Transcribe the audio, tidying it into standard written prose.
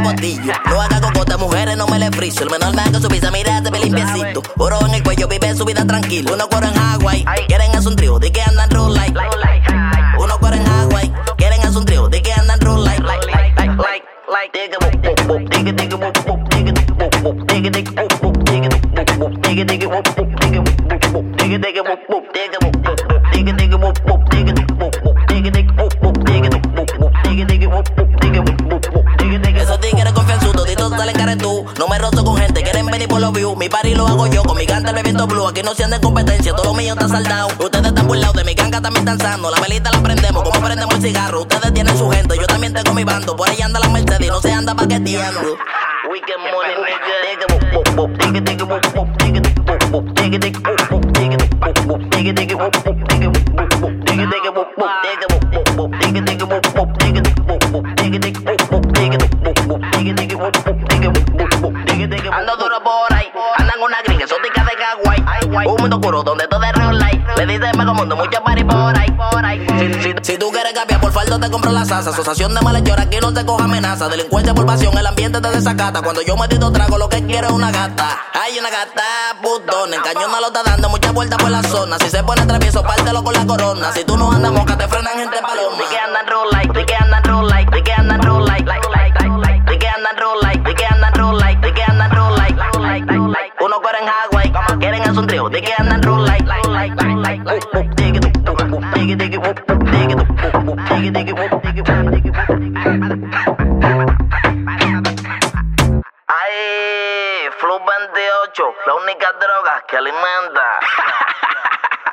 botillo. No haga cocote, mujeres, no me le friso. El menor me haga su pizza, mira, se ve limpiecito. Oro en el cuello, vive su vida tranquilo. Uno cuero en Hawái, quieren hacer un trío, di que andan roll like. Uno cuero en Hawái, quieren hacer un trío, di que andan roll like. Esos tigres confianzudos, toditos salen caretú. No me rozo con gente, quieren venir por los views. Mi party lo hago yo, con mi ganta el viento blue. Aquí no se anda en competencia, todo lo mío está saldado. Ustedes están burlados de mi ganga, también danzando. La velita la prendemos, como prendemos el cigarro. Ustedes tienen su gente, yo también tengo mi bando. Por ahí anda la Mercedes y no se anda paqueteando. We get money, ando duro por ahí, andan una gringa exótica de Hawái. Un mundo oscuro donde todo es real life. Le dice medio mundo, mucho party por ahí. Si tú quieres cambiar por faldo te compro la salsa. Asociación de malhechores, aquí no te coja amenaza. Delincuencia por pasión, el ambiente te desacata. Cuando yo medito trago lo que quiero es una gata. Hay una gata putona, en cañón no lo está dando muchas vueltas por la zona. Si se pone travieso, pártelo con la corona. Si tú no andas moca, te frenan gente paloma. Di que andan roll like, di que andan roll like, di que andan roll like, di que andan roll like, di que andan roll like, di que andan roll like. Uno corre en Hawái, quieren hacer un trío, di que andan roll like. Ay, Flow 28, la única droga que alimenta.